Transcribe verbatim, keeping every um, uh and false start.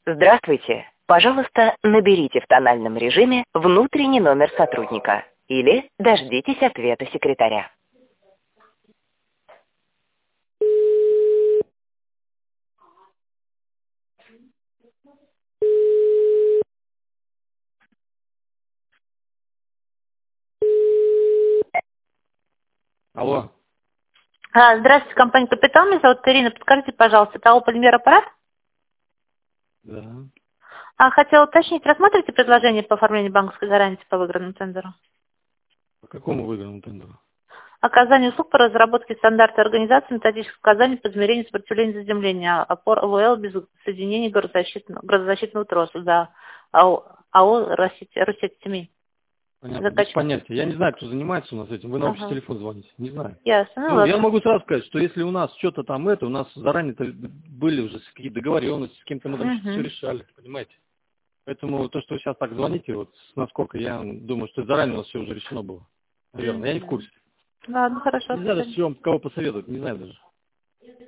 Здравствуйте. Пожалуйста, наберите в тональном режиме внутренний номер сотрудника или дождитесь ответа секретаря. Алло. А, Здравствуйте, компания «Капитал». Меня зовут Ирина. Подскажите, пожалуйста, это АО «Полимер Аппарат»? Да. А, хотела уточнить, рассматриваете предложение по оформлению банковской гарантии по выигранному тендеру? По какому выигранному тендеру? Оказание услуг по разработке стандарта организации методических указаний по измерению сопротивления заземления, опор ОВЛ без соединения грозозащитного, грозозащитного троса, да, АО, АО «Росеть-семей». Понятно, без понятия. Я не знаю, кто занимается у нас этим. Вы на общий Ага. телефон звоните. Не знаю. Ясно, ну, Ну, я ладно. могу сразу сказать, что если у нас что-то там это, у нас заранее-то были уже какие-то договоренности, с кем-то мы там Угу. все решали, понимаете? Поэтому то, что вы сейчас так звоните, вот насколько я думаю, что заранее у нас все уже решено было. Наверное, я не в курсе. Ладно, хорошо. Не знаю даже, с чего, кого посоветовать, не знаю даже.